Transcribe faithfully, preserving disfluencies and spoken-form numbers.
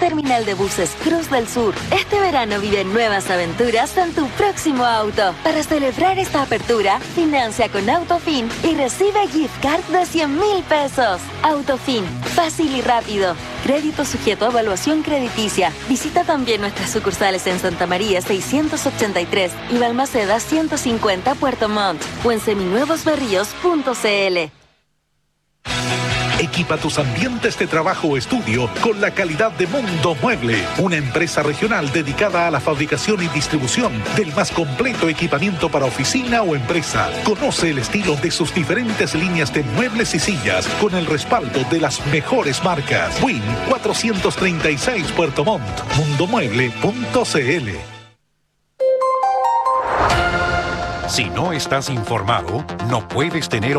Terminal de Buses Cruz del Sur. Este verano vive nuevas aventuras en tu próximo auto. Para celebrar esta apertura, financia con Autofin y recibe gift card de cien mil pesos. Autofin, fácil y rápido. Crédito sujeto a evaluación crediticia. Visita también nuestras sucursales en Santa María seiscientos ochenta y tres y Balmaceda ciento cincuenta Puerto Montt o en seminuevosberríos punto cl. Equipa tus ambientes de trabajo o estudio con la calidad de Mundo Mueble, una empresa regional dedicada a la fabricación y distribución del más completo equipamiento para oficina o empresa. Conoce el estilo de sus diferentes líneas de muebles y sillas con el respaldo de las mejores marcas. Win cuatrocientos treinta y seis Puerto Montt, mundomueble punto cl. Si no estás informado, no puedes tener